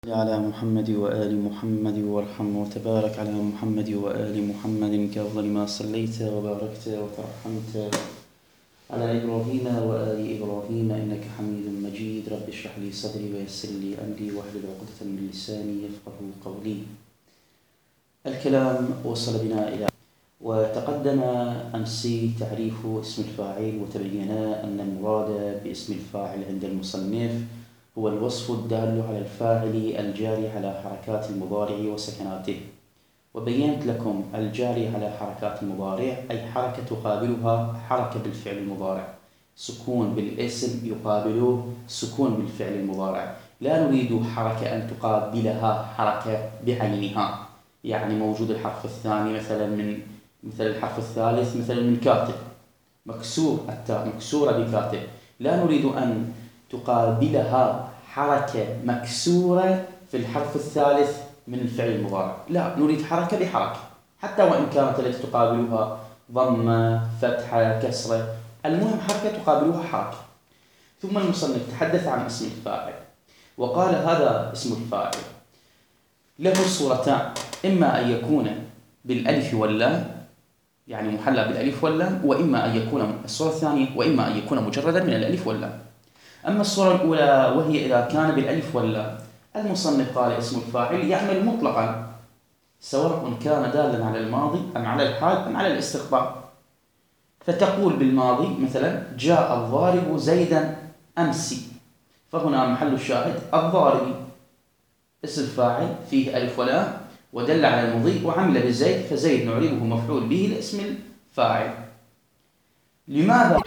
على محمد وآل محمد وارحم وتبارك على محمد وآل محمد كأفضل ما صليت وباركت وترحمت على إبراهيم وآل إبراهيم إنك حميد مجيد. رب اشرح لي صدري ويسر لي أمري واحلل عقدة من لساني يفقه قولي. الكلام وصل بنا إلى وتقدم أمس تعريف اسم الفاعل، وتبين أن المراد باسم الفاعل عند المصنف هو الوصف الدال على الفاعل الجاري على حركات المضارع وسكناته. وبينت لكم الجاري على حركات المضارع أي حركة تقابلها حركة بالفعل المضارع، سكون بالاسم يقابله سكون بالفعل المضارع. لا نريد حركة أن تقابلها حركة بعينها، يعني موجود الحرف الثاني مثل الحرف الثالث مثلا من كاتب، مكسور التاء مكسورة بكاتب، لا نريد أن تقابلها حركة مكسورة في الحرف الثالث من الفعل المضارع، لا نريد حركة بحركة حتى وإن كانت التي تقابلها ضمة فتحة كسرة، المهم حركة تقابلها حركة. ثم المصنف تحدث عن اسم الفاعل وقال هذا اسم الفاعل له صورتان، إما أن يكون بالألف واللام يعني محلى بالألف واللام، وإما أن يكون الصورة الثانية وإما أن يكون مجردا من الألف واللام. أما الصورة الأولى وهي إذا كان بالألف واللام، المصنف قال اسم الفاعل يعمل مطلقا سواء كان دالا على الماضي أم على الحال أم على الاستقبال. فتقول بالماضي مثلا جاء الضارب زيدا أمس، فهنا محل الشاهد الضارب اسم الفاعل فيه ألف ولام ودل على المضي وعمل بالزيد، فزيد نعربه مفعول به لاسم الفاعل. لماذا؟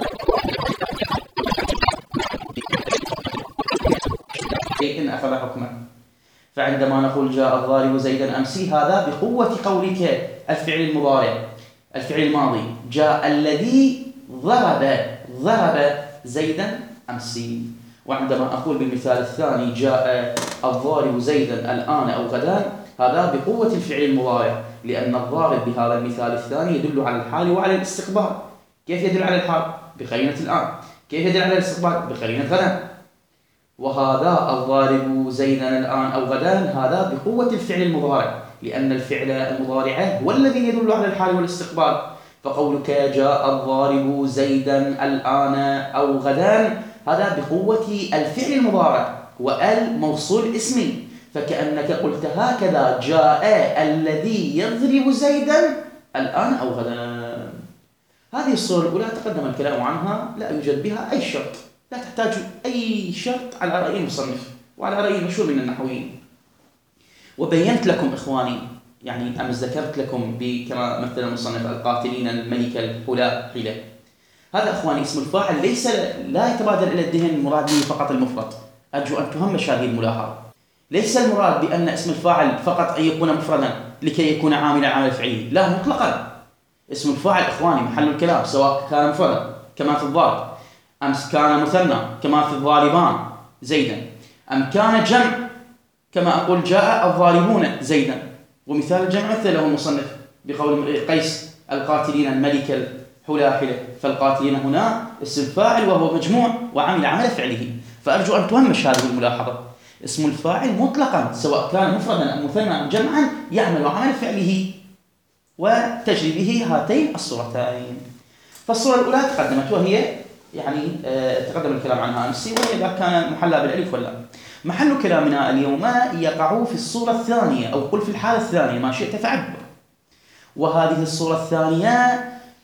إن أخذ حكما. فعندما نقول جاء الضارب زيدا أمسي، هذا بقوة قولك الفعل المضارع الفعل الماضي جاء الذي ضرب زيدا أمسي. وعندما أقول بالمثال الثاني جاء الضارب زيدا الآن أو غدا، هذا بقوة الفعل المضارع، لأن الضارب بهذا المثال الثاني يدل على الحال وعلى الاستقبال. كيف يدل على الحال؟ بقرينة الآن. كيف يدل على الاستقبال؟ بقرينة غدا. وهذا الضارب زيدا الآن أو غدا هذا بقوة الفعل المضارع، لأن الفعل المضارع هو الذي يدل على الحال والاستقبال. فقولك جاء الضارب زيدا الآن أو غدا هذا بقوة الفعل المضارع والموصول اسمي، فكأنك قلت هكذا جاء الذي يضرب زيدا الآن أو غدا. هذه الصورة الأولى تقدم الكلام عنها، لا يوجد بها أي شرط، لا تحتاج أي شرط على رأي المصنف وعلى رأي المشهور من النحويين. وبينت لكم إخواني، يعني أمس ذكرت لكم كما مثل المصنف القاتلين الملك الحلا حلة، هذا إخواني اسم الفاعل ليس لا يتبادر إلى الذهن المراد به فقط المفرد. أرجو أن تهمش هذه الملاحظة، ليس المراد بأن اسم الفاعل فقط أن يكون مفردا لكي يكون عاملا عمل فعله، لا مطلقا. اسم الفاعل إخواني محل الكلام، سواء كان مفردا كما في الضارب، أم كان مثنى كما في الضاربان زيدا، أم كان جمع كما أقول جاء الضاربون زيدا. ومثال الجمع مثل له المصنف بقول قيس القاتلين الملك الحلاحلة، فالقاتلين هنا اسم فاعل وهو مجموع وعمل عمل فعله. فأرجو أن تهمش هذه الملاحظة، اسم الفاعل مطلقا سواء كان مفردا أم مثنى أم جمعا يعمل عمل فعله، وتجري به هاتين الصورتين. فالصورة الأولى تقدمت وهي يعني تقدم الكلام عنها أمس، وهي إذا كان محلى بالألف واللام. محل كلامنا اليوم يقع في الصورة الثانية، أو قل في الحالة الثانية ما شئت فعبر. وهذه الصورة الثانية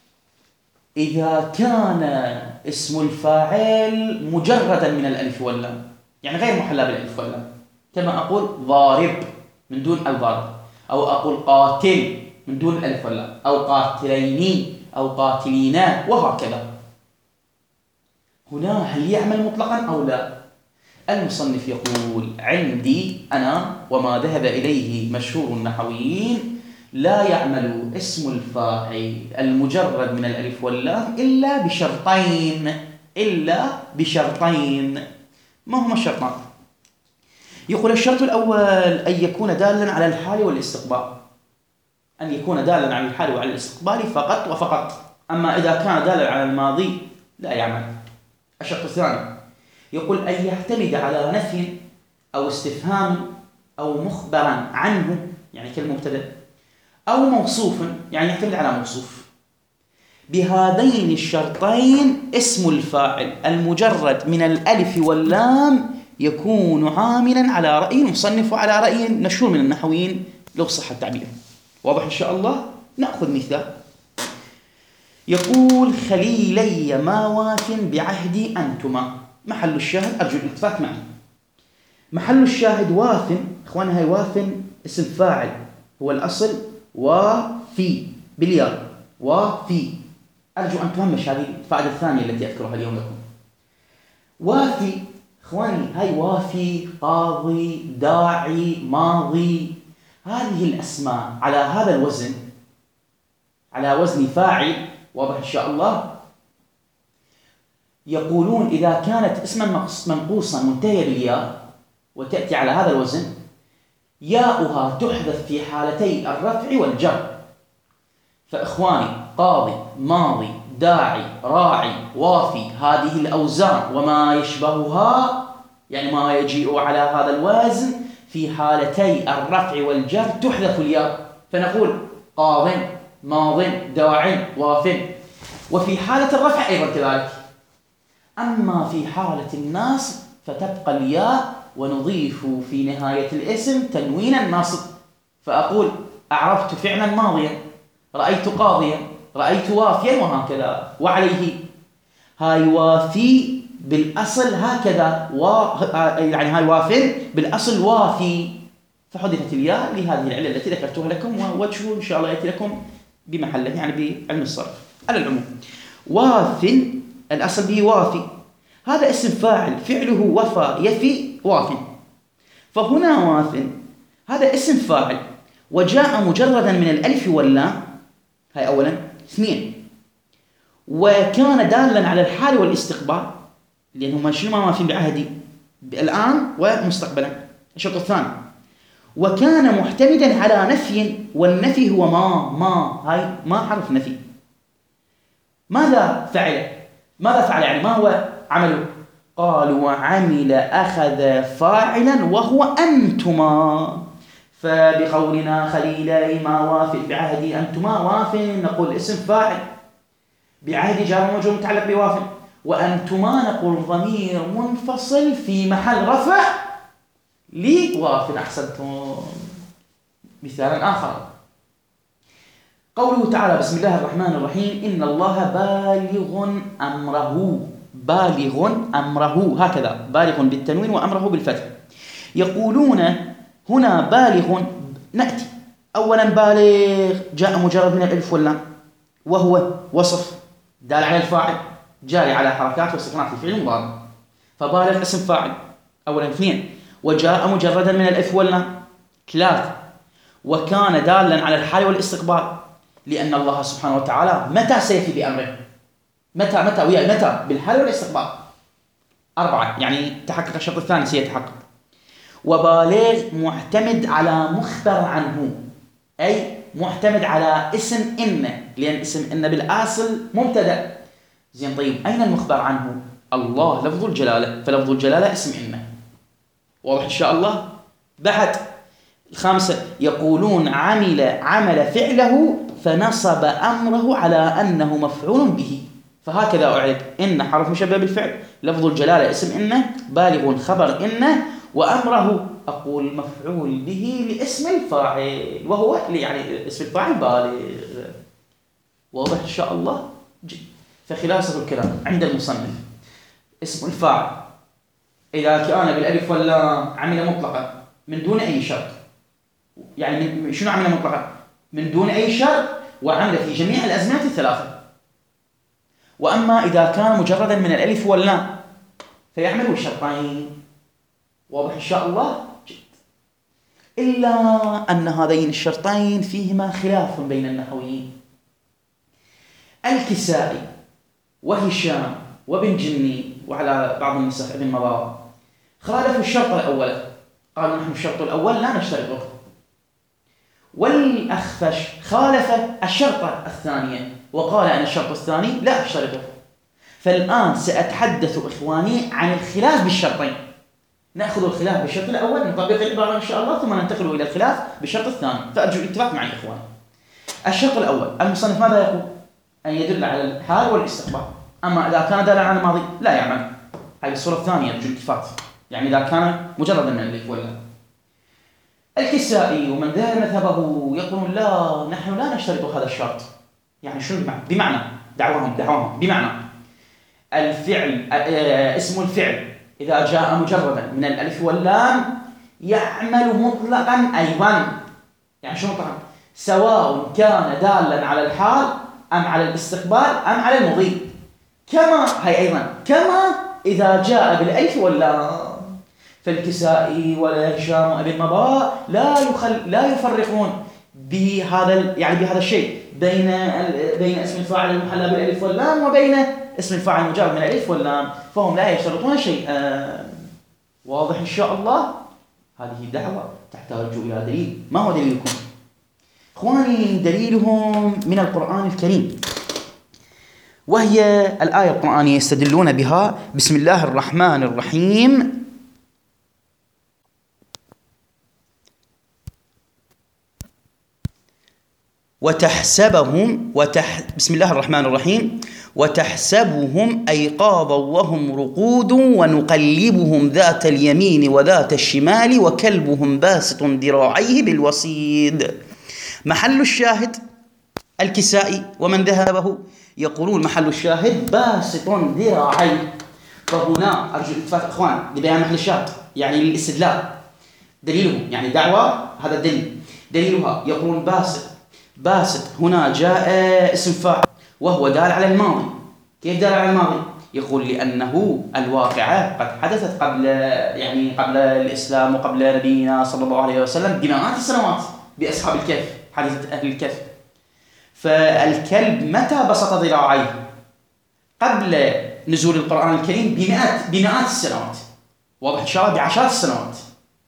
إذا كان اسم الفاعل مجردا من الألف واللام، يعني غير محلى بالألف واللام، كما أقول ضارب من دون الضرب، أو أقول قاتل من دون الألف واللام، أو قاتلين أو قاتلين وهكذا. هنا هل يعمل مطلقا أو لا؟ المصنف يقول عندي أنا وما ذهب إليه مشهور النحويين لا يعمل اسم الفاعل المجرد من الألف واللام إلا بشرطين. ما هما الشرطان؟ يقول الشرط الأول أن يكون دالا على الحال والاستقبال، أن يكون دالا على الحال وعلى الاستقبال فقط وفقط. أما إذا كان دالا على الماضي لا يعمل. الشرط الثاني يقول أن يعتمد على نفي أو استفهام أو مخبرا عنه يعني كالمبتدأ، أو موصوفا يعني يعتمد على موصوف. بهذين الشرطين اسم الفاعل المجرد من الألف واللام يكون عاملا على رأي المصنف وعلى رأي مشهور من النحويين لو صح التعبير. واضح إن شاء الله؟ نأخذ مثال. يقول خليلي ما واف بعهدي أنتما. محل الشاهد أرجو الالتفات معي. محل الشاهد واف. إخوانا هاي واف اسم فاعل، هو الأصل وفي بالياء، وفي. أرجو أن تهمش هذه الفائدة الثانية التي أذكرها اليوم لكم. وافي إخواني، هاي وافي، قاضي، داعي، ماضي، هذه الأسماء على هذا الوزن، على وزن فاعل، واضح إن شاء الله. يقولون إذا كانت اسما منقوصا منتهية بالياء وتأتي على هذا الوزن، ياؤها تحذف في حالتي الرفع والجر. فإخواني قاضي، ماضي، داعي، راعي، وافي، هذه الأوزان وما يشبهها يعني ما يجيء على هذا الوزن في حالتي الرفع والجر تحذف الياء، فنقول قاض، ماض، داع، واف. وفي حالة الرفع أيضا كذلك. أما في حالة النصب فتبقى الياء ونضيف في نهاية الاسم تنوينا ناصب، فأقول أعرفت فعلا ماضيا، رأيت قاضيا، رأيت وافيا، وهكذا. وعليه هاي وافي بالأصل هكذا، يعني هاي وافٍ بالأصل وافي، فحذفت الياء لهذه العلة التي ذكرتها لكم، ووجهه إن شاء الله يأتي لكم بمحله يعني بعلم الصرف. على العموم واف الأصل به وافي، هذا اسم فاعل فعله وفى يفي واف. فهنا واف هذا اسم فاعل وجاء مجردا من الألف واللام، هاي أولا. اثنين، وكان دالا على الحال والاستقبال، لأنهما شنو ما في بعهدي الآن ومستقبلا. الشرط الثاني، وكان معتمدا على نفي، والنفي هو ما هاي ما حرف نفي. ماذا فعل؟ يعني ما هو عمله؟ قالوا وعمل أخذ فاعلا وهو أنتما. فبقولنا خليلي ما وافق بعهدي أنتما واف، نقول اسم فاعل بعهدي جار ومجرور متعلق بواف، وأنتما نقول ضمير منفصل في محل رفع لواف. أحسنتم. مثال آخر، قوله تعالى بسم الله الرحمن الرحيم إن الله بالغ أمره، هكذا بالغ بالتنوين وأمره بالفتح. يقولون هنا بالغ، نأتي أولا بالغ جاء مجرد من الألف واللام، وهو وصف دال على الفاعل جاري على حركات وسكنات الفعل المضارع، فبالغ اسم فاعل أولا. اثنين، وجاء مجردا من الألف واللام. ثلاثة، وكان دالا على الحال والاستقبال، لأن الله سبحانه وتعالى متى سيفي بأمره؟ متى بالحال والاستقبال. أربعة، يعني تحقق الشرط الثاني سيتحقق. وبالغ معتمد على مخبر عنه، أي معتمد على اسم إن، لأن اسم إن بالأصل مبتدأ. زين، طيب أين المخبر عنه؟ الله لفظ الجلالة، فلفظ الجلالة اسم إن. واضح إن شاء الله؟ بعد الخامسة، يقولون عمل فعله فنصب أمره على أنه مفعول به، فهكذا أعرب إن حرف مشبه بالفعل، لفظ الجلالة اسم إن، بالغ خبر إن، وأمره أقول مفعول به لاسم الفاعل، وهو يعني اسم الفاعل بالغ. واضح إن شاء الله؟ فخلاصة الكلام عند المصنف، اسم الفاعل إذا كان بالألف واللام عمل مطلقا من دون أي شرط، يعني شنو عمل مطلقا؟ من دون أي شرط، وعمل في جميع الأزمنة الثلاثة. وأما إذا كان مجردا من الألف واللام فيعمل الشرطين. واضح إن شاء الله؟ جد. إلا أن هذين الشرطين فيهما خلاف بين النحويين. الكسائي وهشام وابن جني وعلى بعض النسخ ابن مضار خالفوا الشرط الأول، قالوا نحن الشرط الأول لا نشترطه. والأخفش خالف الشرط الثانية وقال أن الشرط الثاني لا أشترطه. فالآن سأتحدث إخواني عن الخلاف بالشرطين، نأخذ الخلاف بالشرط الأول، نطبق العبارة إن شاء الله، ثم ننتقل إلى الخلاف بالشرط الثاني. فأرجو الاتفاق معي إخواني. الشرط الأول، المصنف ماذا يقول؟ أن يدل على الحال والاستقبال. أما إذا كان دالا على الماضي لا يعمل. هذه الصورة الثانية أرجو الاتفاق، يعني إذا كان مجردا من الألف واللام. الكسائي ومن ذهب مذهبه يقولون لا، نحن لا نشترط هذا الشرط. يعني شنو بمعنى دعواهم بمعنى الفعل، اسم الفعل إذا جاء مجردا من الألف واللام يعمل مطلقا أيضا. يعني شنو مطلقا؟ سواء كان دالا على الحال أم على الاستقبال أم على المضي. كما إذا جاء بالألف واللام. فالكسائي ولا هشام وابن المضاء لا يفرقون بهذا الشيء بين اسم الفاعل المحلى بالالف واللام وبين اسم الفاعل المجرد من الالف واللام، فهم لا يشترطون شيئا. واضح ان شاء الله؟ هذه دعوة تحتاج الى دليل. ما هو دليلكم؟ اخواني دليلهم من القرآن الكريم، وهي الآية القرآنية يستدلون بها. بسم الله الرحمن الرحيم. بسم الله الرحمن الرحيم. وتحسبهم أيقاظا وهم رقود ونقلبهم ذات اليمين وذات الشمال وكلبهم باسط ذراعيه بالوصيد. محل الشاهد الكسائي ومن ذهبه يقولون محل الشاهد باسط ذراعيه. فهنا أرجو الاتفاق إخوان لبيان محل الشاهد، يعني للاستدلال. دليلهم يعني دعوة، هذا الدليل. دليلها يقولون باسط هنا جاء اسم فاعل وهو دال على الماضي. كيف دال على الماضي؟ يقول لأنه الواقعة قد حدثت قبل الإسلام وقبل نبينا صلى الله عليه وسلم بمئات السنوات بأصحاب الكهف، حادثة أهل الكهف. فالكلب متى بسط ذراعيه؟ قبل نزول القرآن الكريم بمئات السنوات. واضح إن شاء الله؟ بعشرات السنوات.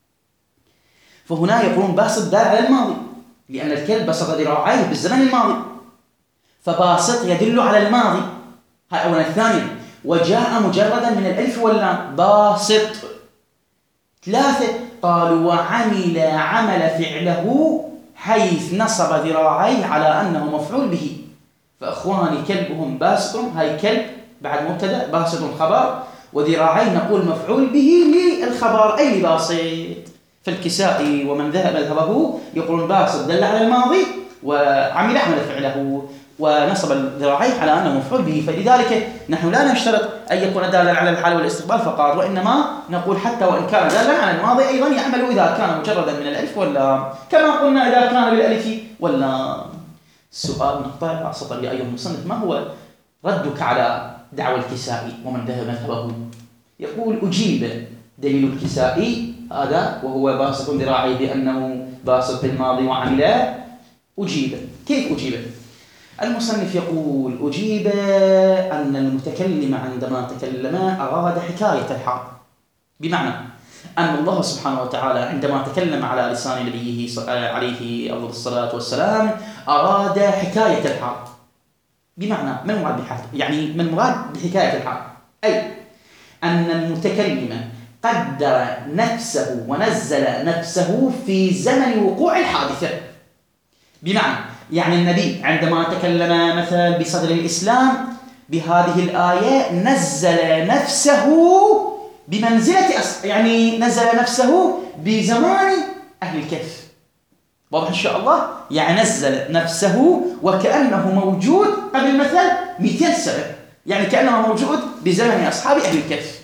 فهنا يقولون باسط دال على الماضي لأن الكلب بسط ذراعيه بالزمن الماضي، فباسط يدل على الماضي. هذا أولا. ثانيا وجاء مجردا من الألف واللام باسط. ثلاثة قالوا عمل فعله حيث نصب ذراعيه على أنه مفعول به. فأخواني كلبهم باسط، هاي كلب بعد مبتدأ، باسط خبر، وذراعيه نقول مفعول به للخبر أي باسط. فالكسائي ومن ذهب مذهبه يقولون باسط دل على الماضي وعمل فعله ونصب الذراعين على أنه مفعول به. فلذلك نحن لا نشترط أن يكون دالا على الحال والاستقبال فقط، وإنما نقول حتى وإن كان دالا على الماضي أيضا يعمل إذا كان مجردا من الألف واللام، كما قلنا إذا كان بالألف واللام. السؤال نقطع سطر يا أيها المصنف، ما هو ردك على دعوى الكسائي ومن ذهب مذهبه؟ يقول أجيب دليل الكسائي هذا وهو باسط ذراعيه بأنه باسط بالماضي وعمل. أجيب. كيف أجيب؟ المصنف يقول أجيب أن المتكلم عندما تكلم أراد حكاية الحال، بمعنى أن الله سبحانه وتعالى عندما تكلم على لسان نبيه عليه أفضل الصلاة والسلام أراد حكاية الحال. بمعنى ما المراد بحكاية؟ يعني ما المراد بحكاية الحال؟ أي أن المتكلم قدر نفسه ونزل نفسه في زمن وقوع الحادثة. بمعنى يعني النبي عندما تكلم مثلا بصدر الإسلام بهذه الآية نزل نفسه بمنزلة يعني نزل نفسه بزمان أهل الكهف. واضح إن شاء الله؟ يعني نزل نفسه وكأنه موجود قبل مثلا 200 سنة، يعني كأنه موجود بزمن أصحاب أهل الكهف.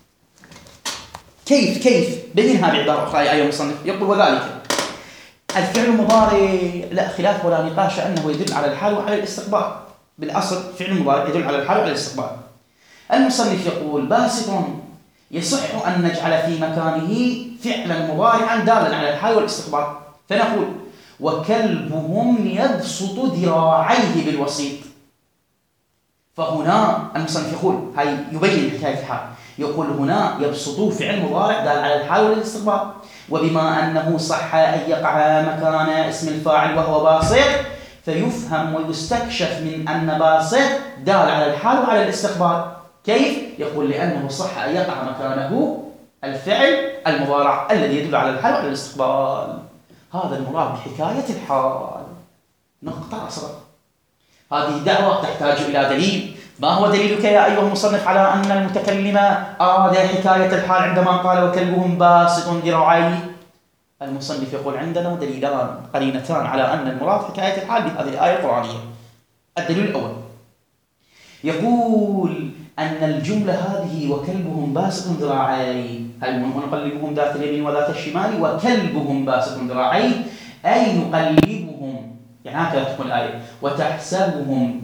كيف بينها بعبارة أخرى يا أيها المصنف. يقول وذلك الفعل المضارع لا خلاف ولا نقاش أنه يدل على الحال وعلى الاستقبال. بالأصل فعل المضارع يدل على الحال وعلى الاستقبال. المصنف يقول باسط يصح أن نجعل في مكانه فعلا مضارعا دالا على الحال والاستقبال، فنقول وكلبهم يبسط ذراعيه بالوسيط. فهنا المصنف يقول هاي يبين حكاية الحال، يقول هنا يبسط فعل مضارع دال على الحال والاستقبال، وبما أنه صح أن يقع مكان اسم الفاعل وهو باسط فيفهم ويستكشف من أن باسط دال على الحال وعلى الاستقبال. كيف؟ يقول لأنه صح أن يقع مكانه الفعل المضارع الذي يدل على الحال وعلى الاستقبال. هذا المراد بحكاية الحال. نقطة أصغر. هذه دعوة تحتاج إلى دليل. ما هو دليلك يا أيها المصنف على أن المتكلم أراد حكاية الحال عندما قال وكلبهم باسط ذراعيه؟ المصنف يقول عندنا دليلان قرينتان على أن المراد حكاية الحال بهذه الآية القرآنية. الدليل الأول يقول أن الجملة هذه وكلبهم باسط ذراعيه، هل ونقلبهم ذات اليمين وذات الشمال وكلبهم باسط ذراعيه، أي نقلبهم، يعني هكذا تكون الآية، وتحسبهم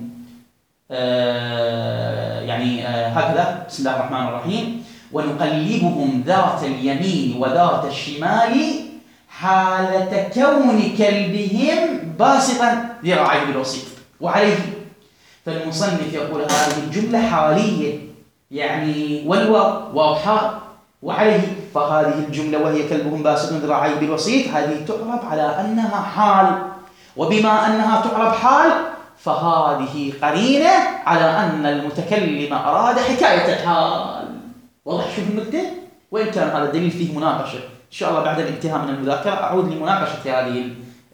هكذا بسم الله الرحمن الرحيم، ونقلبهم ذات اليمين وذات الشمال حالة كون كلبهم باسطا ذراعيه بالوسيط وعليه. فالمصنف يقول هذه الجملة حالية، يعني واو حال وعليه، فهذه الجملة وهي كلبهم باسط ذراعيه بالوسيط هذه تعرب على أنها حال، وبما أنها تعرب حال فهذه قرينة على أن المتكلم أراد حكاية الحال. واضح شوف النكتة؟ وإن كان هذا الدليل فيه مناقشة، إن شاء الله بعد الانتهاء من المذاكرة أعود لمناقشة هذه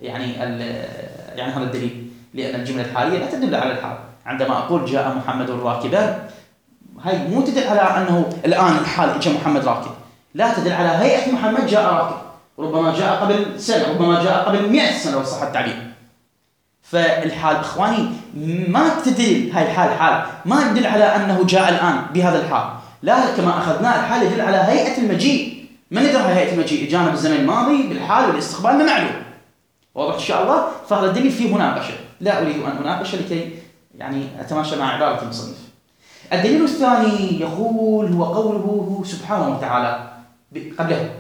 هذا الدليل، لأن الجملة الحالية لا تدل على الحال. عندما أقول جاء محمد راكبا، هاي مو تدل على أنه الآن الحال جاء محمد راكب، لا تدل على هيئة محمد جاء راكب، ربما جاء قبل سنة، ربما جاء قبل 100 سنة لو صح التعبير. فالحال إخواني ما تدل، هاي الحال حال ما تدل على أنه جاء الآن بهذا الحال، لا كما أخذنا الحال يدل على هيئة المجيء. من ندري هيئة المجيء؟ جانا بالزمن الماضي بالحال والاستقبال ما معلوم. واضح إن شاء الله؟ فهذا الدليل فيه مناقشة، لا أريد أن أناقش لكي أتماشى مع عبارة المصنف. الدليل الثاني يقول هو قوله سبحانه وتعالى قبله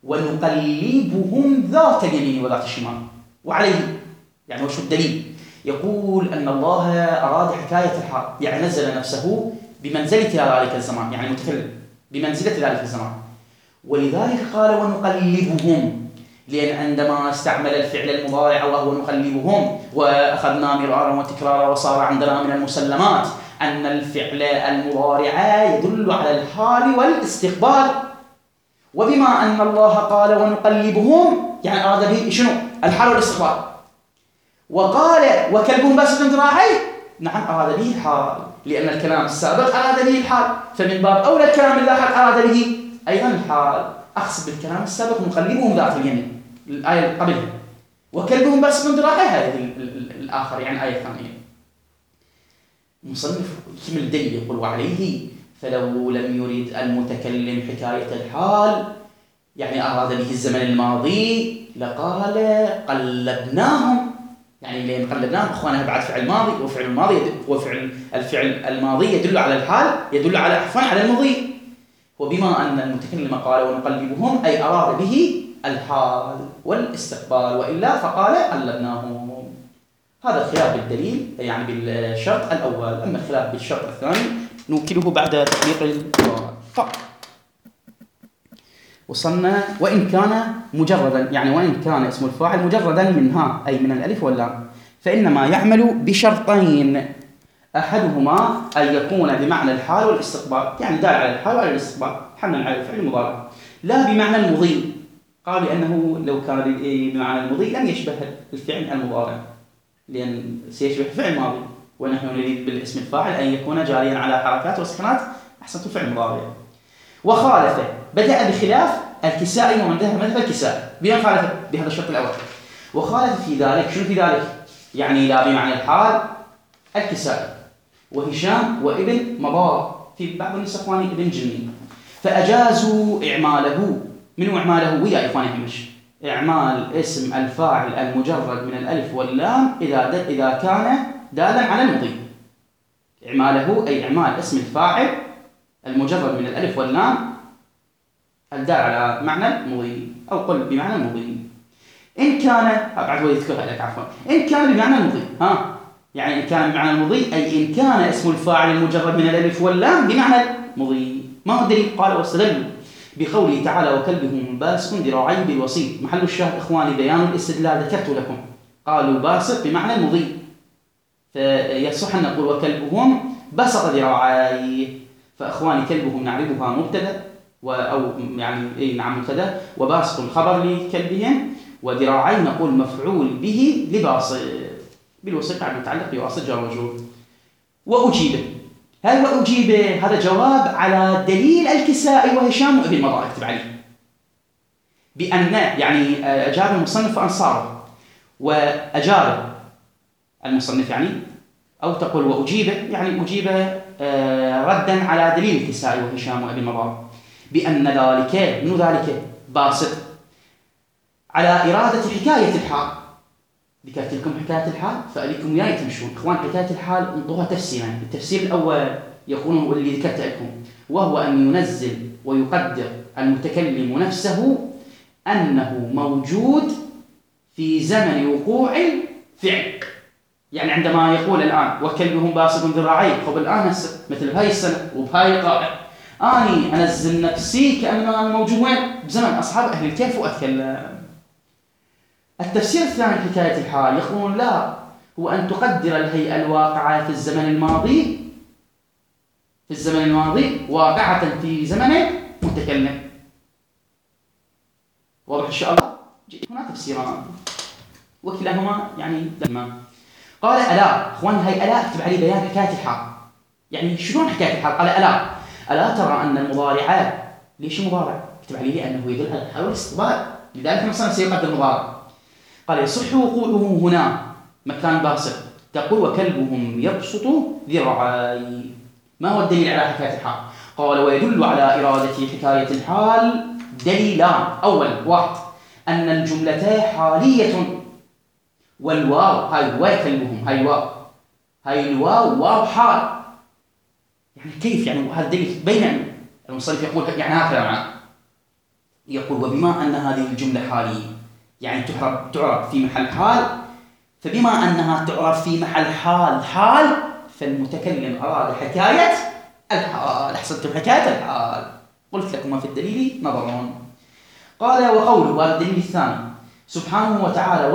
ونقلبهم ذات اليمين وذات الشمال وعليه. يعني وش الدليل؟ يقول أن الله أراد حكاية الحال، يعني نزل نفسه بمنزلة ذلك الزمان، يعني المتكلم بمنزلة ذلك الزمان، ولذلك قال ونقلبهم، لأن عندما استعمل الفعل المضارع وهو نقلبهم وأخذنا مرارا وتكرارا وصار عندنا من المسلمات أن الفعل المضارع يدل على الحال والاستقبال، وبما أن الله قال ونقلبهم يعني أراد به شنو؟ الحال والاستقبال. وقال وكلبهم باسط ذراعيه، نعم أراد به الحال، لأن الكلام السابق أراد به الحال، فمن باب أولى الكلام اللاحق أراد به أيضا الحال. أقصد بالكلام السابق نقلبهم ذات اليمين، الآية اللي قبلها، وكلبهم باسط ذراعيه هذه الآخر، يعني آية ثانية. المصنف يكمل الدليل يقول وعليه فلو لم يرد المتكلم حكاية الحال، يعني أراد به الزمن الماضي، لقال قلبناهم، يعني لأن قلبناهم إخوانها بعد فعل ماضي، وفعل الماضي الفعل الماضي يدل على الحال، يدل على على المضي، وبما أن المتكلم قال ونقلبهم أي أراد به الحال والاستقبال، وإلا فقال قلبناهم. هذا الخلاف بالدليل يعني بالشرط الأول، أما الخلاف بالشرط الثاني نوكله بعد تطبيق القواعد. وصلنا وإن كان مجردا، يعني وإن كان اسم الفاعل مجردا منها أي من الألف واللام، فإنما يعمل بشرطين، أحدهما أن يكون بمعنى الحال والاستقبال، يعني دال على الحال وعلى الاستقبال حملا على الفعل المضارع، لا بمعنى المضي. قال لأنه لو كان بمعنى المضي لم يشبه الفعل المضارع، لأن سيشبه فعل ماضي، ونحن نريد بالاسم الفاعل أن يكون جاريا على حركات وسكنات أحسنت الفعل المضارع. وخالف بدأ بخلاف الكسائي ومن ذهب مذهب الكسائي، بما خالف بهذا الشرط الأول. وخالف في ذلك، شنو في ذلك؟ يعني لا بمعنى الحال الكسائي وهشام وابن مضار، في بعض النسخ اخواني ابن جني، فأجازوا إعماله. منو إعماله؟ ويا إخواني همش إعمال اسم الفاعل المجرد من الألف واللام إذا كان دالا على المضي. إعماله أي إعمال اسم الفاعل المجرد من الألف واللام الدال على معنى المضي، أو قل بمعنى المضي. إن كان بعد هو يذكرها لك عفوا، إن كان بمعنى المضي، يعني إن كان بمعنى المضي أي إن كان اسم الفاعل المجرد من الألف واللام بمعنى المضي. ما هو الدليل؟ قال واستدلوا بقوله تعالى وكلبهم باسط ذراعيه بالوسيط. محل الشاهد إخواني بيان الاستدلال ذكرت لكم، قالوا باسط بمعنى المضي، فيصح أن نقول وكلبهم بسط ذراعيه. فإخواني كلبهم نعرفها مبتدأ أو يعني نعم مبتدأ، وباسط الخبر لكلبهم، وذراعين نقول مفعول به لباسط، بالوصف بعد متعلق بواسط جار ومجرور. وأجيب، هل وأجيب هذا جواب على دليل الكسائي وهشام وابن مضر، اكتب عليه بأن يعني أجاب المصنف وأنصاره، وأجاب المصنف يعني، أو تقول وأجيب يعني أجيب ردا على دليل الكسائي وهشام وابن مضر بأن ذلك من ذلك باسط على إرادة حكاية الحال. ذكرت لكم حكاية الحال فأريكم وياي تمشون إخوان. حكاية الحال انظروها تفسيرا. التفسير الأول يقول اللي ذكرت لكم، وهو أن ينزل ويقدر المتكلم نفسه أنه موجود في زمن وقوع الفعل. يعني عندما يقول الآن وكلبهم باسط ذراعيه، خب الآن مثل بهاي السنة وبهاي القاعدة أني أنزل نفسي كأنه أنا موجود وين؟ بزمن أصحاب أهل الكهف وأتكلم. التفسير الثاني حكاية الحال يقولون لا، هو أن تقدر الهيئة الواقعة في الزمن الماضي واقعة في زمن متكلم. واضح إن شاء الله؟ هنا تفسيران وكلاهما يعني تمام. قال ألا، إخوان هاي ألا اكتب عليه بيان حكاية الحال. يعني شلون حكاية الحال؟ قال ألا ترى أن المضارعات، ليش المضارع؟ اكتب عليه لأنه يدل على الحال والاستقبال، لذلك المصنف سيقدر المضارع. قال يصح وقوعه هنا مكان باسط، تقول وكلبهم يبسط ذراعي. ما هو الدليل على حكاية الحال؟ قال ويدل على إرادة حكاية الحال دليلان. أول واحد أن الجملة حالية، والواو هاي واو كلبهم، هاي الواو واو حال. يعني كيف يعني؟ هذا دليل بين المصنف يقول يعني هكذا معه، يقول وبما أن هذه الجملة حالية يعني تعرف في محل حال، فبما أنها تعرف في محل حال فالمتكلم أراد حكاية الحال. أحسنتم، حكاية الحال. قلت لكم ما في الدليل نظر. قال وقوله هذا الدليل الثاني سبحانه وتعالى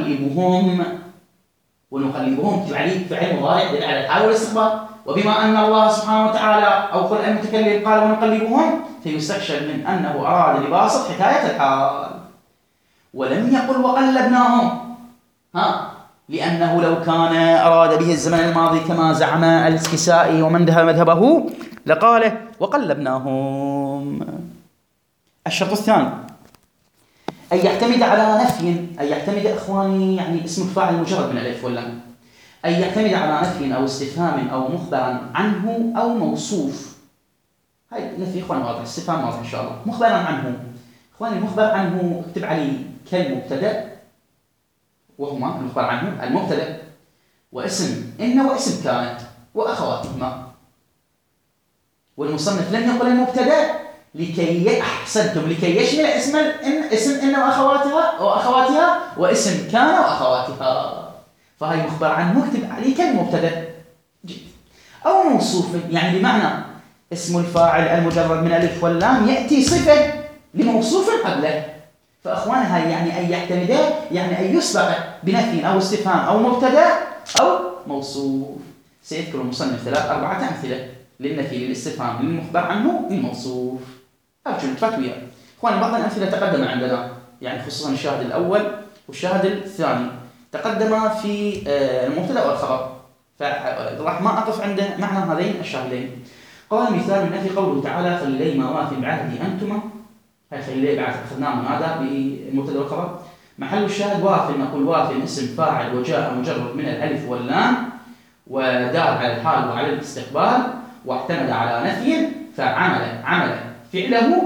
ونقلبهم فعل مضارع دل على الحال والاستقبال. وبما أن الله سبحانه وتعالى أو قل المتكلم قال ونقلبهم، فيستخشى من أنه أراد لباسط حكاية الحال، ولم يقل وقلبناهم، لأنه لو كان أراد به الزمن الماضي كما زعم الكسائي ومن ذهب مذهبه لقال وقلبناهم. الشرط الثاني أن يعتمد على نفي، أن يعتمد إخواني يعني اسم الفاعل مجرد من الألف واللام، أن يعتمد على نفي أو استفهام أو مخبرا عنه أو موصوف. هاي نفي إخواني واضح، استفهام واضح إن شاء الله. مخبرا عنه إخواني، المخبر عنه اكتب عليه كالمبتدأ، وهما المخبر عنه المبتدأ واسم إن واسم كانت وأخواتهما. والمصنف لم يقل المبتدأ لكي يشمل اسم إن وأخواتها واسم كان وأخواتها. فهي مخبر عنه اكتب عليه كالمبتدأ أو موصوف، يعني بمعنى اسم الفاعل المجرد من الألف واللام يأتي صفة لموصوف قبله. فأخوانها يعني أن يعتمد يعني أن يسبق بنفي أو استفهام أو مبتدأ أو موصوف. سيذكر المصنف 3-4 أمثلة للنفي للاستفهام للمخبر عنه للموصوف. أرجو الفتوية إخواني. بعض الأمثلة تقدم عندنا يعني خصوصا الشاهد الأول والشاهد الثاني تقدم في المبتدأ والخبر، فراح ما أقف عند معنى هذين الشاهدين. قال مثال النفي قوله تعالى فللي ما وافي بعهدي أنتما. هاي فللي بعد أخذناه من هذا بالمبتدأ والخبر. محل الشاهد واف، نقول واف اسم فاعل وجاء مجرد من الألف واللام ودال على الحال وعلى الاستقبال واعتمد على نفي فعمل فعله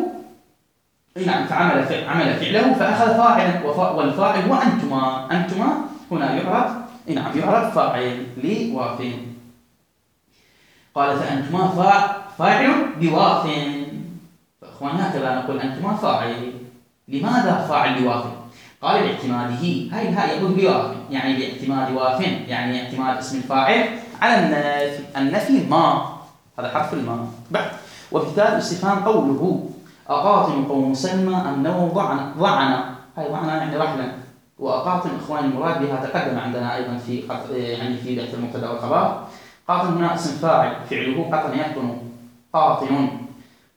فأخذ فاعلا والفاعل هو أنتما هنا يعرف فاعل لواف. قال فأنتما فاعل بواف. فأخوان هكذا نقول أنتما فاعل. لماذا فاعل بواف؟ قال لاعتماده، هاي الهاء يقول بواف يعني لاعتماد واف، يعني اعتماد اسم الفاعل على النفي ما، هذا حرف الماء بعد. ومثال استفهام قوله أقاطن قوم سلمى أنه ضعن. هاي ضعن يعني رحلا. وأقاطن إخواني المراد بها تقدم عندنا أيضا في بحث المبتدأ والخبر. قاطن هنا اسم فاعل فعله قطن يقطن قاطن،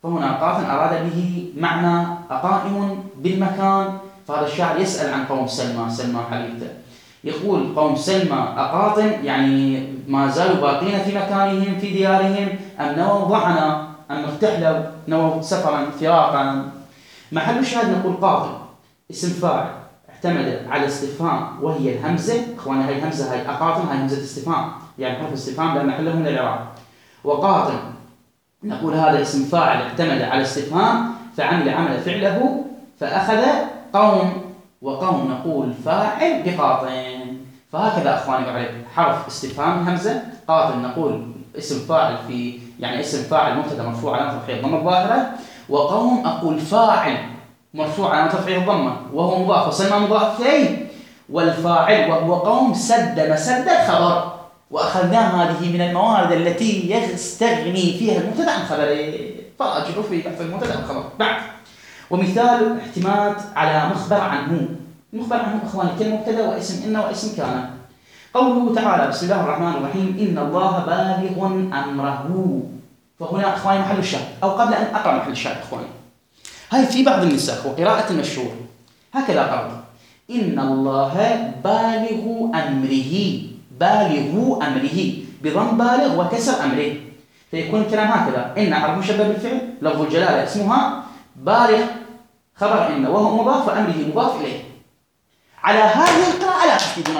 فهنا قاط أراد به معنى أقائم بالمكان. فهذا الشاعر يسأل عن قوم سلمى، سلمى حبيبته، يقول قوم سلمى أقاط، يعني ما زالوا باقين في مكانهم في ديارهم، أم نووا ضعنا، أم ارتحلوا نووا سفرا فراقا. محل الشاهد نقول قاط اسم فاعل اعتمد على استفهام وهي الهمزة. إخوانا هاي همزة، هاي أقاطم، هاي همزة استفهام، يعني حرف استفهام لا محل له من الإعراب. وقاطم نقول هذا اسم فاعل اعتمد على استفهام فعمل فعله فأخذ قوم، وقوم نقول فاعل بقاطن. فهكذا أخواني يعرف حرف استفهام همزة، قاطن نقول اسم فاعل في يعني اسم فاعل مبتدا مرفوع علامة رفعه الضمة الظاهرة، وقوم أقول فاعل مرفوع علامة رفعه الضمة وهو مضاف وسلمى مضاف إليه، والفاعل وهو قوم سد مسد الخبر. وأخذنا هذه من الموارد التي يستغني فيها المبتدا عن خبره، فراجعوا في بحث المبتدا عن خبر. بعد ومثال اعتماد على مخبر عنه. المخبر عنه اخواني كالمبتدا واسم ان واسم كان. قوله تعالى بسم الله الرحمن الرحيم ان الله بالغ امره. فهنا اخواني محل الشاهد، او قبل ان اقرا محل الشاهد اخواني، هاي في بعض النسخ وقراءة المشهور هكذا قرأ ان الله بالغ امره، بالغ امره بضم بالغ وكسر امره، فيكون الكلام هكذا: ان حرف مشبه بالفعل لفظ الجلاله اسمها بالغ خبر إن وهو مضاف وأمره مضاف إليه. على هذه القراءة لا تفيدنا.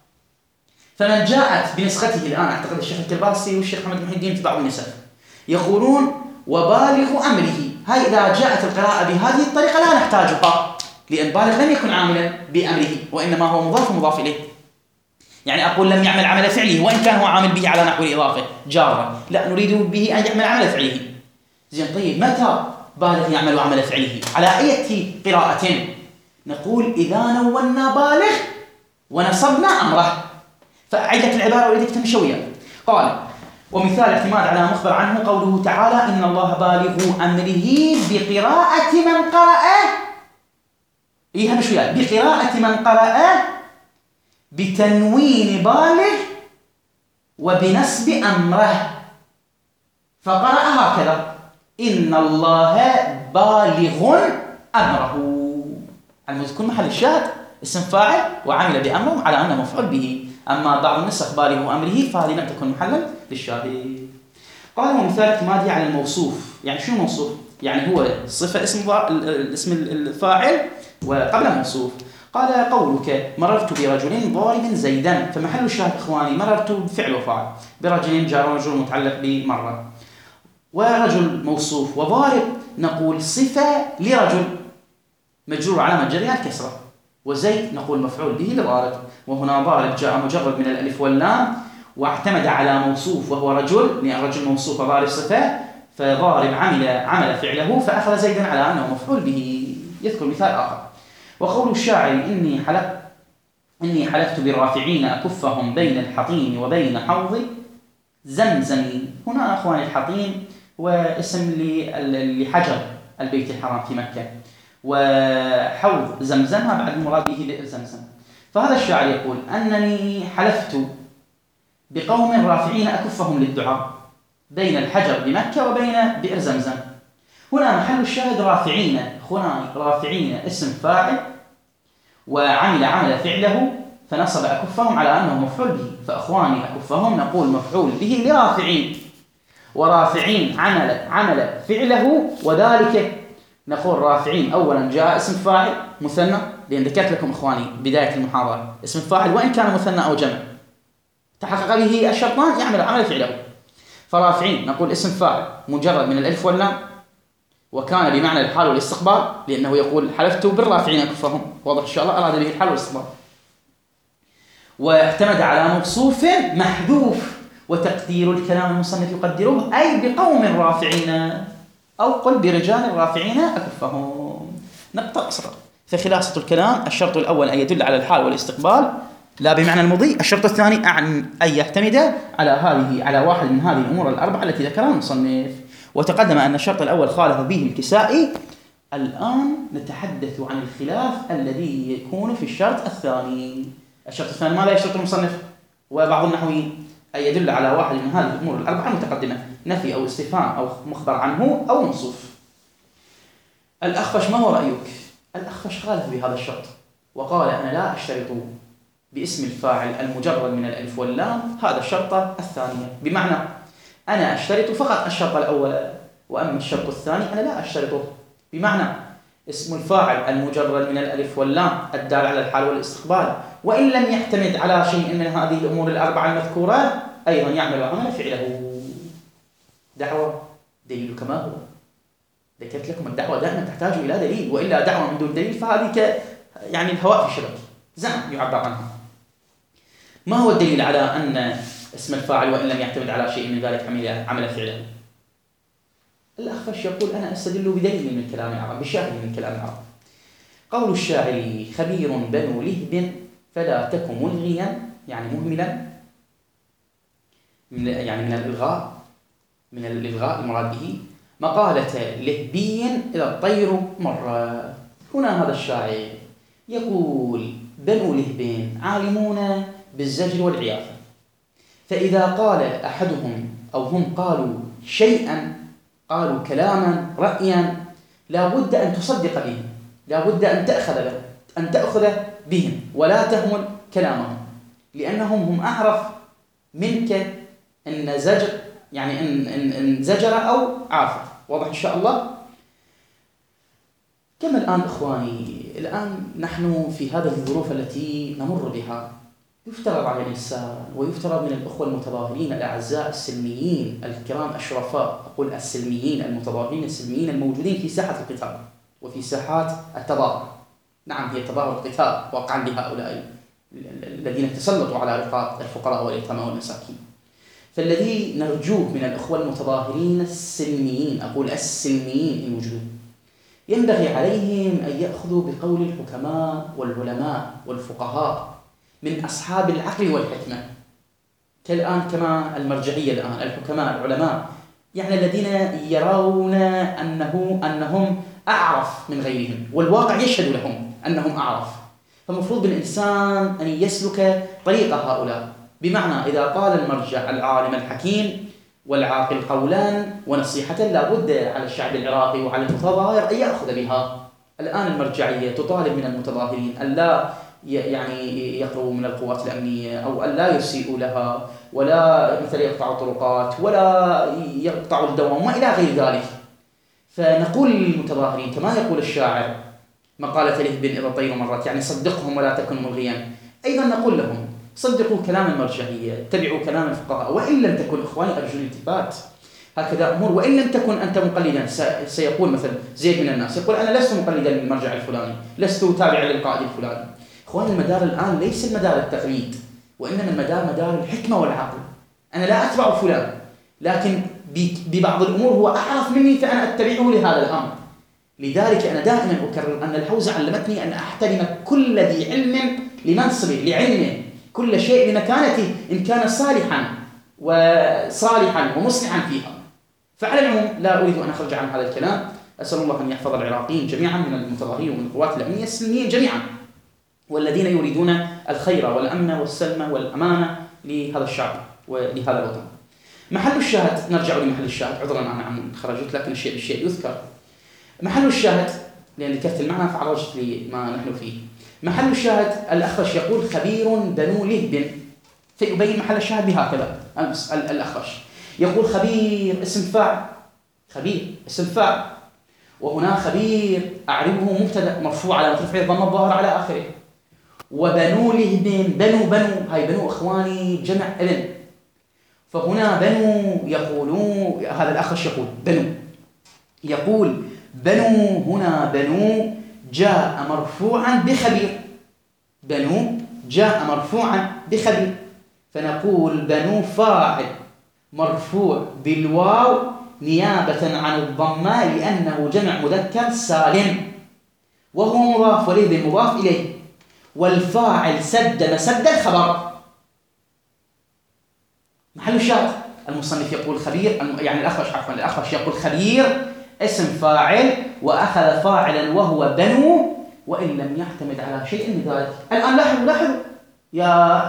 فمن جاءت بنسخته الآن أعتقد الشيخ الكرباسي والشيخ محمد محي الدين في بعض النسخ يقولون وبالغ أمره، هاي إذا جاءت القراءة بهذه الطريقة لا نحتاجها، لأن بالغ لم يكن عاملا بأمره وإنما هو مضاف ومضاف إليه. يعني أقول لم يعمل عمل فعله وإن كان هو عامل به على نحو الإضافة جارا، لا نريد به أن يعمل عمل فعله. زين طيب متى بالغ يعمل عمل فعله؟ على أي قراءة؟ نقول إذا نونا بالغ ونصبنا أمره. فأعيد لك العبارة وأريدك تمشي وياي. قال ومثال اعتماد على مخبر عنه قوله تعالى إن الله بالغ أمره بقراءة من قرأه، إيها مش وياي، بقراءة من قرأه بتنوين بالغ وبنسب أمره، فقرأ هكذا إن الله بالغ أمره. المذكور محل الشاهد اسم فاعل وعمل بأمره على أنه مفعول به. أما بعض النسخ بالغ أمره فهذه لم تكن محلا للشاهد. قال ومثال اعتمادي على الموصوف. يعني شو موصوف؟ يعني هو صفة اسم الفاعل وقبل الموصوف. قال قولك مررت برجل ضارب زيدا، فمحل الشاهد إخواني مررت بفعل وفاعل، برجل جار ومجرور متعلق بمرة، ورجل موصوف، وضارب نقول صفة لرجل مجرور علامة جرها الكسرة، وزيد نقول مفعول به لضارب. وهنا ضارب جاء مجرد من الألف واللام واعتمد على موصوف وهو رجل، لأن رجل موصوف وضارب صفة، فضارب عمل فعله فأخذ زيدا على أنه مفعول به. يذكر مثال آخر وقول الشاعر إني حلفت بالرافعين أكفهم بين الحطيم وبين حوض زمزم. هنا أخواني الحطيم واسم لحجر البيت الحرام في مكة، وحوض زمزم بعد المراد به بئر زمزم. فهذا الشاعر يقول أنني حلفت بقوم رافعين أكفهم للدعاء بين الحجر بمكة وبين بئر زمزم. هنا محل الشاهد رافعين، هنا رافعين اسم فاعل وعمل فعله فنصب أكفهم على أنه مفعول به. فأخواني أكفهم نقول مفعول به لرافعين، ورافعين عمل فعله، وذلك نقول رافعين أولا جاء اسم فاعل مثنى، لأن ذكرت لكم إخواني بداية المحاضرة اسم فاعل وإن كان مثنى أو جمع تحقق به الشرطان يعمل عمل فعله. فرافعين نقول اسم فاعل مجرد من الألف واللام وكان بمعنى الحال والاستقبال، لأنه يقول حلفت بالرافعين أكفهم، واضح إن شاء الله، أراد به الحال والاستقبال. واعتمد على موصوف محذوف، وتقدير الكلام المصنف يقدره أي بقوم رافعين، أو قل برجال رافعين أكفهم. نقطة أصغر. فخلاصة الكلام الشرط الأول أن يدل على الحال والاستقبال لا بمعنى المضي. الشرط الثاني أن يعتمد على واحد من هذه الأمور الأربعة التي ذكرها المصنف. وتقدم أن الشرط الأول خالف به الكسائي. الآن نتحدث عن الخلاف الذي يكون في الشرط الثاني. الشرط الثاني ماذا يشترط المصنف وبعض النحويين؟ أن يدل على واحد من هذه الأمور الأربعة المتقدمة: نفي أو استفهام أو مخبر عنه أو موصوف. الأخفش ما هو رأيك؟ الأخفش خالف بهذا الشرط وقال أنا لا أشترط باسم الفاعل المجرد من الألف واللام هذا الشرط الثانية، بمعنى أنا أشترط فقط الشرط الأول، وأما الشرط الثاني أنا لا أشترطه، بمعنى اسم الفاعل المجرد من الألف واللام الدال على الحال والاستقبال وإن لم يعتمد على شيء من هذه الأمور الأربعة المذكورة أيضا يعمل عمل فعله. دعوة دليل كما هو. ذكرت لكم الدعوة دائما تحتاج إلى دليل، وإلا دعوة من دون دليل فهذه يعني الهواء في الشبك، زعم يعبر عنها. ما هو الدليل على أن اسم الفاعل وإن لم يعتمد على شيء من ذلك عمل فعله؟ الأخفش يقول أنا أستدل بدليل من كلام العرب، بشاهد من كلام العرب. قول الشاعر خبير بنو لهب فلا تك ملغيا، يعني مهملا، يعني من الإلغاء المراد به مقالة لهبي إذا الطير مر. هنا هذا الشاعر يقول بنو لهب عالمون بالزجر والعيافة، فإذا قال أحدهم أو هم قالوا شيئا، قالوا كلاما رأيا، لا بد أن تصدق به، لا بد أن تأخذ بهم ولا تهمل كلامهم، لأنهم هم أعرف منك إن زجر، يعني إن زجر أو عافى. واضح إن شاء الله؟ كما الآن إخواني، الآن نحن في هذه الظروف التي نمر بها يفترض على الإنسان ويفترض من الأخوة المتظاهرين الأعزاء السلميين الكرام الشرفاء، أقول السلميين المتظاهرين السلميين الموجودين في ساحة القتال وفي ساحات التظاهر. نعم، هي تظاهر القتال واقعا لهؤلاء الذين تسلطوا على رقاب الفقراء واليتامى والمساكين. فالذي نرجوه من الأخوة المتظاهرين السلميين، أقول السلميين الموجودين، ينبغي عليهم أن يأخذوا بقول الحكماء والعلماء والفقهاء من أصحاب العقل والحكمة، كالآن كما المرجعية الآن، الحكماء العلماء، يعني الذين يرون أنهم أعرف من غيرهم، والواقع يشهد لهم أنهم أعرف. فالمفروض بالإنسان أن يسلك طريق هؤلاء، بمعنى إذا قال المرجع العالم الحكيم والعاقل قولا ونصيحة لا بد على الشعب العراقي وعلى المتظاهر أن يأخذ بها. الآن المرجعية تطالب من المتظاهرين أن لا يعني يقربوا من القوات الأمنية، أو أن لا يسيئوا لها، ولا مثل يقطعوا الطرقات ولا يقطعوا الدوام وإلى غير ذلك. فنقول للمتظاهرين كما يقول الشاعر مقالة لهب إذا الطير مرت، يعني صدقهم ولا تكن ملغيا. أيضا نقول لهم صدقوا كلام المرجعية، اتبعوا كلام الفقهاء، وإن لم تكن إخواني أرجو الالتفات هكذا أمور، وإن لم تكن أنت مقلدا. سيقول مثلا زيد من الناس يقول أنا لست مقلدا للمرجع الفلاني، لست تابعا للقائد الفلاني. إخواني المدار الآن ليس المدار التقليد، وإنما المدار مدار الحكمة والعقل. أنا لا أتبع فلان، لكن ببعض الأمور هو أعرف مني فأنا أتبعه لهذا الأمر. لذلك أنا دائما أكرر أن الحوزة علمتني أن أحترم كل ذي علم لمنصبه لعلمه، كل شيء لمكانته إن كان صالحا ومصلحا فيها. فعلى العموم لا أريد أن أخرج عن هذا الكلام. أسأل الله أن يحفظ العراقيين جميعا من المتظاهرين ومن القوات الأمنية السلميين جميعا، والذين يريدون الخير والأمن والسلم والأمانة لهذا الشعب ولهذا الوطن. محل الشاهد، نرجع لمحل الشاهد، عذرا أنا عن خرجت، لكن الشيء بالشيء يذكر. محل الشاهد، لأن ذكرت المعنى فعرجت لما نحن فيه. محل الشاهد الأخفش يقول خبير بنو لهب، فيبين محل الشاهد بهكذا. الأخفش يقول خبير اسم فاعل، خبير اسم فاعل، وهنا خبير أعربه مبتدأ مرفوع على رفعه الضمة الظاهر على آخره. وبنو لهب، بنو هاي بنو إخواني جمع ابن، فهنا بنو يقولون، هذا الأخفش يقول بنو هنا بنو جاء مرفوعا بخبير، بنو جاء مرفوعا بخبير، فنقول بنو فاعل مرفوع بالواو نيابة عن الضمة لأنه جمع مذكر سالم، وهو مضاف وليه بالمضاف إليه، والفاعل سد مسد الخبر. محل الشاهد المصنف يقول خبير، يعني الأخفش يقول خبير اسم فاعل وأخذ فاعلا وهو بنو وإن لم يعتمد على شيء من ذلك. الآن لاحظوا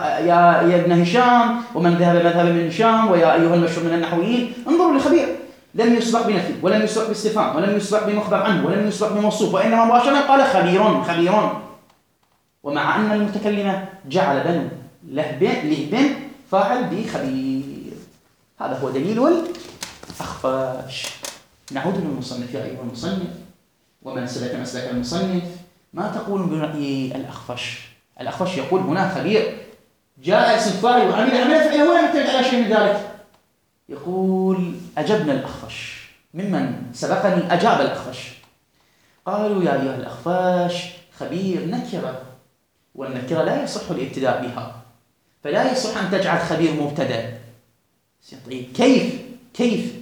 يا ابن هشام ومن ذهب مذهب من هشام ويا أيها المشهور من النحويين، انظروا لخبير. لم يسبق بنفي ولم يسبق باستفهام ولم يسبق بمخبر عنه ولم يسبق بموصوف، وإنما مباشرة قال خبير. ومع أن المتكلم جعل بنو لهب فاعل بخبير. هذا هو دليل الأخفش. نعود للمصنف يا أيها المصنف ومن سلك مسلك المصنف، ما تقول برأي الأخفش؟ الأخفش يقول هنا خبير جاء اسم فاعل وعمل فعله ولا يعتمد على شيء من ذلك. يقول أجبنا الأخفش ممن سبقني أجاب الأخفش. قالوا يا أيها الأخفش خبير نكرة، والنكرة لا يصح الابتداء بها، فلا يصح أن تجعل خبير مبتدأ. طيب كيف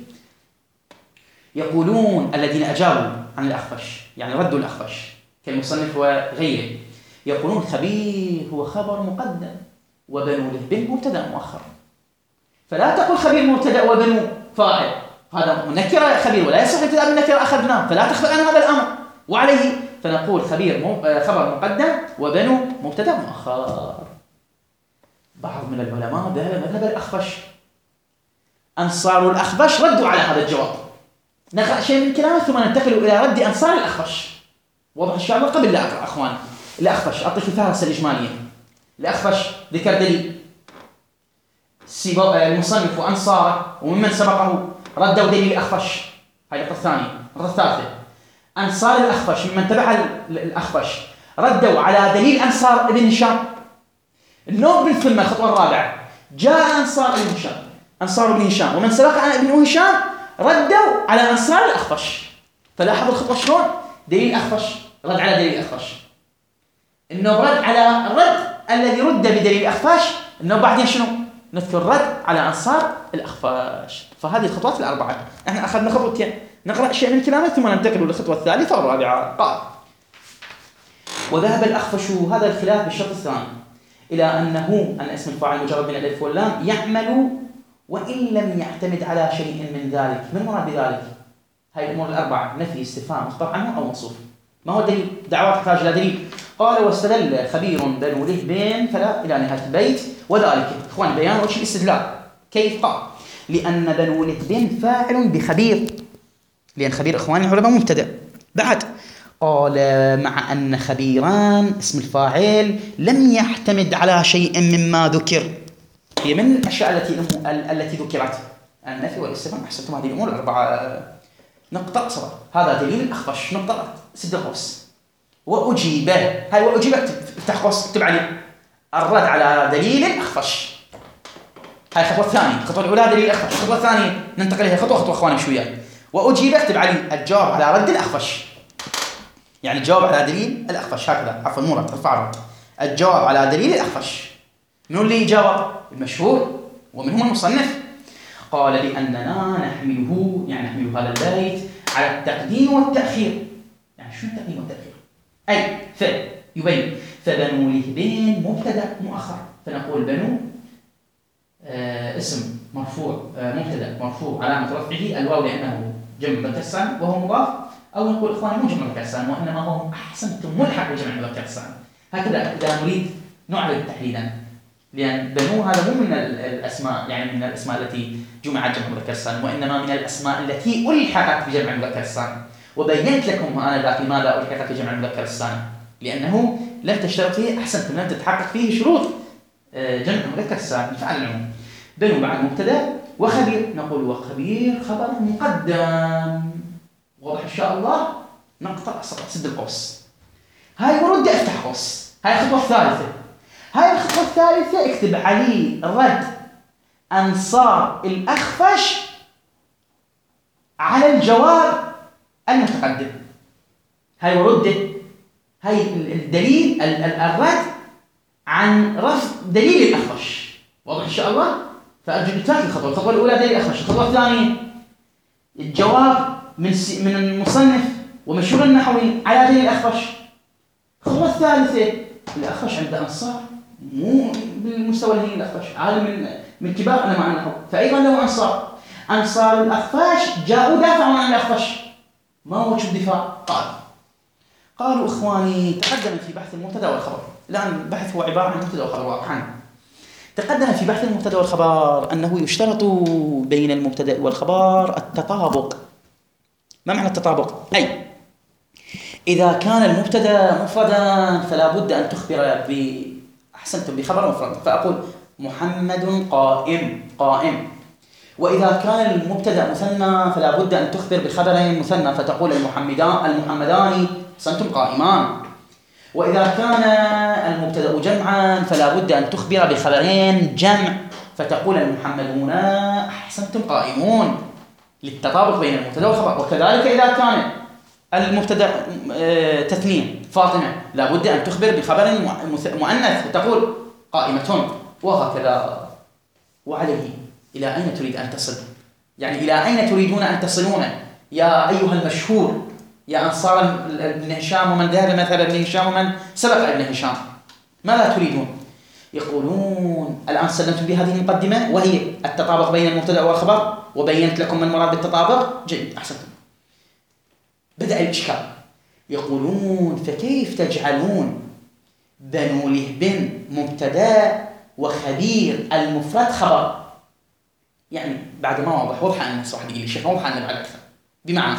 يقولون الذين أجابوا عن الأخفش، يعني ردوا الأخفش كالمصنف وغيره، يقولون خبير هو خبر مقدم وبنو لهب مبتدأ مؤخر، فلا تقل خبير مبتدأ وبنو فاعل، هذا نكرة خبير ولا يصح الابتداء بالنكرة أخذناه، فلا تخبر عن هذا الأمر، وعليه فنقول خبر مقدم وبنو مبتدأ مؤخر. بعض من العلماء ذهب مذهب الأخفش، أنصار الأخفش ردوا على هذا الجواب. نقرأ شيء من كلامه ثم ننتقل إلى رد أنصار الأخفش. واضح الشعب قبل لا أقرأ أخوان. الأخفش أعطيك الفهرسة الإجمالية. الأخفش ذكر دليل المصنف وأنصاره وممن سبقه ردوا دليل الأخفش، هذه النقطة الثانية. النقطة الثالثة أنصار الأخفش ممن تبع الأخفش ردوا على دليل أنصار ابن هشام. النوع ثم الخطوة الرابعة جاء أنصار ابن هشام ومن سبق عن ابن هشام ردوا على أنصار الأخفش. فلاحظوا الخطوة شلون؟ دليل الأخفش رد على دليل الأخفش، إنه رد على الرد الذي رد بدليل الأخفش، إنه بعدين شنو؟ نذكر رد على أنصار الأخفش. فهذه الخطوات الأربعة. احنا أخذنا خطوتين، نقرأ شيء من كلامه ثم ننتقل للخطوة الثالثة والرابعة. قال وذهب الأخفش هذا الخلاف بالشرط الثاني إلى أن اسم الفاعل مجرد من الألف واللام يعمل وإن لم يعتمد على شيء من ذلك. من مراد بذلك؟ هاي الأمور الأربعة: نفي، استفهام، مخبر عنه أو موصوف. ما هو دليل؟ دعوات تحتاج إلى دليل. قال واستدل خبير بنو لهب فلا إلى نهاية البيت. وذلك إخوان بيان وجه الاستدلال. كيف؟ قال لأن بنو لهب فاعل بخبير، لأن خبير إخواني العلماء مبتدأ. بعد قال مع أن خبيران اسم الفاعل لم يعتمد على شيء مما ذكر. هي من الأشياء التي ذكرت النفي والاستفهام. أحسنتم، هذه الأمور الأربعة. نقطة صغيرة. هذا دليل الأخفش. نقطة سد قوس. وأجيب، هاي وأجيب افتح قوس اكتب عليه الرد على دليل الأخفش. هاي الخطوة الثانية. الخطوة الأولى دليل الأخفش، الخطوة الثانية ننتقل إليها خطوة أخواني شوية. وأجيب اكتب عليه الجواب على رد الأخفش، يعني الجواب على دليل الأخفش. هكذا عفوا مو رد، ارفع رد. الجواب على دليل الأخفش. من اللي جاوب؟ المشهور ومنهم المصنف. قال بأننا نحمله، يعني نحمل هذا البيت على التقديم والتأخير. يعني شو التقديم والتأخير؟ أي يبين فبنو لهب مبتدأ مؤخر، فنقول بنو اسم مرفوع مبتدأ مرفوع علامة رفعه الواو لأنه جمع مذكر سالم وهو مضاف، أو نقول إخواني مو جمع مذكر سالم وإنما هو أحسنتم ملحق بجمع مذكر سالم. هكذا إذا نريد نعرض تحديدا، لأن بنو هذا مو من الأسماء، يعني من الأسماء التي جمعت جمع مذكر سالم، وإنما من الأسماء التي ألحقت بجمع مذكر سالم. وبينت لكم أنا ذاك لماذا ألحقت بجمع مذكر سالم، لأنه لم تشترط فيه، أحسنتم، لم تتحقق فيه شروط جمع مذكر سالم. فعلى العموم بنو بعد مبتدأ وخبير، نقول وخبير خبر مقدم. واضح إن شاء الله. نقطة سد القوس. هاي ورد افتح قوس. هاي الخطوة الثالثة. هاي الخطوة الثالثة اكتب عليه رد أنصار الأخفش على الجواب المتقدم. هاي ورده، هاي الدليل الرد عن رفض دليل الأخفش. واضح إن شاء الله. فأرجو تاخذ الخطوة الأولى دليل الأخفش، الخطوة الثانية الجواب من المصنف ومشهور النحوي على دليل الأخفش. الخطوة الثالثة الأخفش عند أنصار مو بالمستوى اللي الأخفش، عالم من كبار علماء النحو، فأيضا له أنصار الأخفش جاءوا دافعوا عن الأخفش. ما هو وجه الدفاع؟ قالوا إخواني تقدم في بحث المبتدأ والخبر. الآن البحث هو عبارة عن مبتدأ وخبر واضحا. تقدم في بحث المبتدأ والخبر أنه يشترط بين المبتدأ والخبر التطابق. ما معنى التطابق؟ أي إذا كان المبتدأ مفردا فلا بد أن تخبر أحسنتم بخبر مفرد، فأقول محمد قائم. وإذا كان المبتدأ مثنى فلا بد أن تخبر بخبر مثنى، فتقول المحمدان أحسنتم قائمان. وإذا كان المبتدأ جمعا فلا بد أن تخبر بخبرين جمع، فتقول المحمدون أحسنتم قائمون، للتطابق بين المبتدأ والخبر. وكذلك إذا كان المبتدأ تثنية فاطمة لا بد أن تخبر بخبر مؤنث، فتقول قائمة، وهكذا. وعليه إلى أين تريد أن تصل؟ يعني إلى أين تريدون أن تصلون يا أيها المشهور، يا أنصار ابن هشام ومن ذهب مثل ابن هشام ومن سبق ابن هشام؟ ماذا تريدون؟ يقولون الآن سلمتم بهذه المقدمة وهي التطابق بين المبتدأ والخبر، وبينت لكم ما المراد بالتطابق. جيد، أحسنتم. بدأ الإشكال. يقولون فكيف تجعلون بنو لهب مبتدأ وخبير المفرد خبر؟ يعني بعد ما وضح الناس، واحد يقول الشيخ وضح لنا بعد أكثر. بمعنى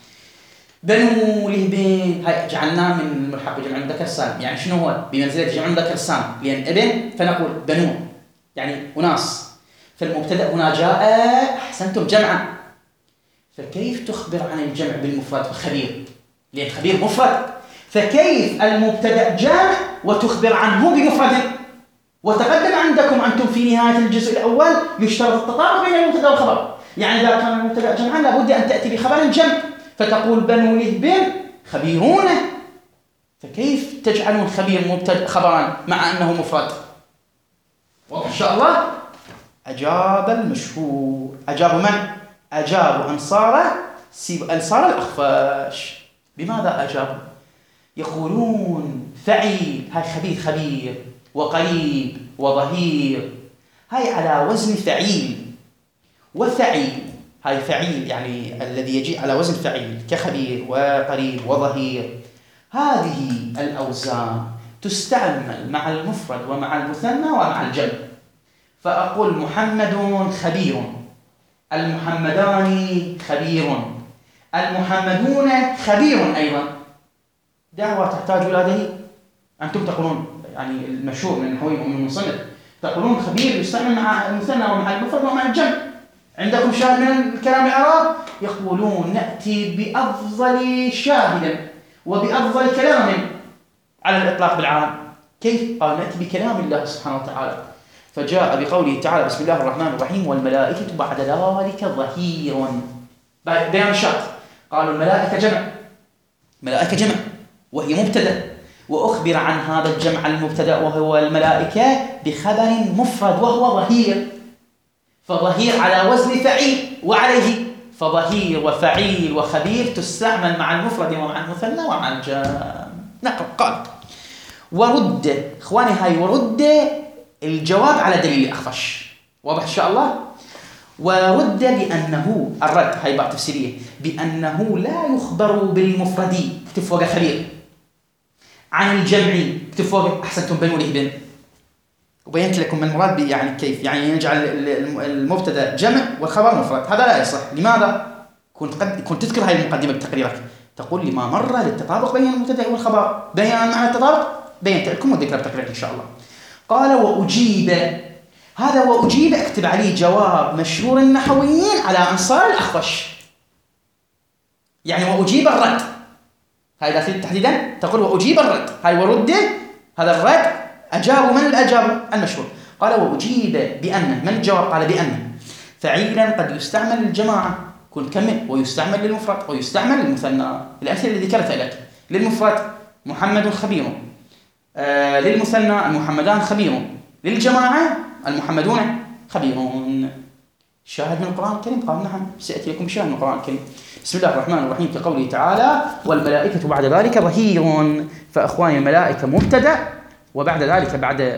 بنو لهب هاي جعلناه من الملحق بجمع المذكر السالم، يعني شنو هو؟ بمنزلة جمع المذكر السالم، لأن ابن فنقول بنو يعني أناس، فالمبتدأ هنا جاء أحسنتم جمعا، فكيف تخبر عن الجمع بالمفرد خبير؟ لأن خبير مفرد، فكيف المبتدأ جمع وتخبر عنه بمفرد؟ وتقدم عندكم أنتم في نهاية الجزء الأول يشترط التطابق بين المبتدأ والخبر، يعني إذا كان المبتدأ جمعا لابد أن تأتي بخبر جمع، فتقول بنو لهب خبيرون، فكيف تجعلون خبير مبتدأ خبرا مع أنه مفرد؟ وإن شاء الله أجاب المشهور. أجاب من؟ أجاب أنصار الأخفاش. بماذا أجابوا؟ يقولون فعيل، هاي خبير وقريب وظهير، هاي على وزن فعيل، وفعيل هاي فعيل يعني الذي يجي على وزن فعيل كخبير وقريب وظهير. هذه الأوزان تستعمل مع المفرد ومع المثنى ومع الجمع، فأقول محمد خبير، المحمدان خبير، المحمدون خبير أيضا. دعوة تحتاج إلى دليل. أنتم تقولون يعني المشهور من النحوي ومن المصنف تقولون خبير يستعمل مع المثنى ومع المفرد ومع الجمع. عندكم شاهد من الكلام العرب؟ يقولون نأتي بأفضل شاهد وبأفضل كلام على الإطلاق بالعام. كيف؟ قال نأتي بكلام الله سبحانه وتعالى، فجاء بقوله تعالى بسم الله الرحمن الرحيم والملائكة بعد ذلك ظهير. بيان الشرط، قالوا الملائكة جمع وهي مبتدأ، وأخبر عن هذا الجمع المبتدأ وهو الملائكة بخبر مفرد وهو ظهير، فظهير على وزن فعيل، وعليه فظهير وفعيل وخبير تستعمل مع المفرد ومع المثنى ومع الجمع. نقرأ. قال ورد، إخواني هاي ورد الجواب على دليل الأخفش، واضح إن شاء الله. ورد بأنه الرد هاي بعض تفسيرية بأنه لا يخبر بالمفرد تفوق خبير عن الجمع تفوق أحسنتم بنو لهب. وبينت لكم من المراد يعني كيف، يعني نجعل المبتدا جمع والخبر مفرد، هذا لا يصح. لماذا؟ كنت تذكر هاي المقدمة بتقريرك، تقول لما مر للتطابق بين المبتدا والخبر، بيان معنى التطابق بينت لكم وذكر بتقريرك إن شاء الله. قال وأجيب، هذا وأجيب اكتب عليه جواب مشهور النحويين على أنصار الأخفش، يعني وأجيب الرد. هاي إذا تريد تحديدا تقول وأجيب الرد، هاي ورد هذا الرد أجاب من الأجاب المشهور. قال وأجيب بأن، من الجواب؟ قال بأن فعيلا قد يستعمل للجماعة، كن كمل، ويستعمل للمفرد ويستعمل للمثنى. الأمثلة اللي ذكرتها لك، للمفرد محمد خبير، للمثنى المحمدان خبير، للجماعة المحمدون خبيرون. شاهد من القرآن الكريم؟ قال نعم، سيأتي لكم شاهد من القرآن الكريم. بسم الله الرحمن الرحيم كقوله تعالى والملائكة بعد ذلك ظهير. فأخواني الملائكة مبتدأ، وبعد ذلك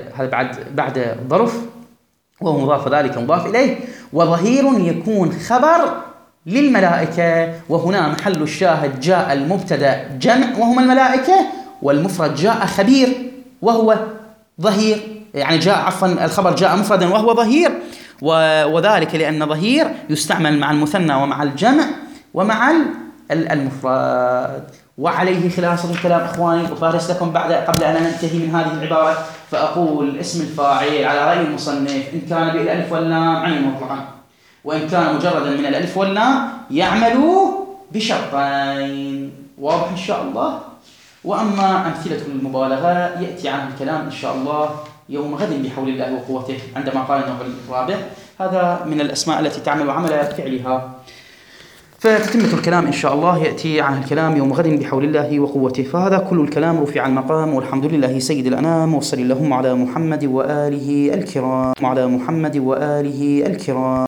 بعد ظرف وهو مضاف ذلك مضاف إليه، وظهير يكون خبر للملائكة. وهنا محل الشاهد جاء المبتدأ جمع وهم الملائكة، والمفرد جاء خبير وهو ظهير. يعني جاء عفوا الخبر جاء مفردا وهو ظهير، وذلك لأن ظهير يستعمل مع المثنى ومع الجمع ومع المفرد. وعليه خلاصة الكلام إخواني، أفارس لكم قبل أن ننتهي من هذه العبارة فأقول اسم الفاعل على رأي المصنف إن كان بالألف واللام عن مطلقا، وإن كان مجردا من الألف واللام يعمل بشرطين. واضح إن شاء الله. وأما أمثلة المبالغة يأتي عنها الكلام إن شاء الله يوم غد بحول الله وقوته، عندما قال النوع الرابع هذا من الأسماء التي تعمل عمل فعلها. فتتمة الكلام إن شاء الله يأتي عن الكلام يوم غد بحول الله وقوته. فهذا كل الكلام رفع المقام، والحمد لله سيد الأنام، وصلى اللهم على محمد وآله الكرام.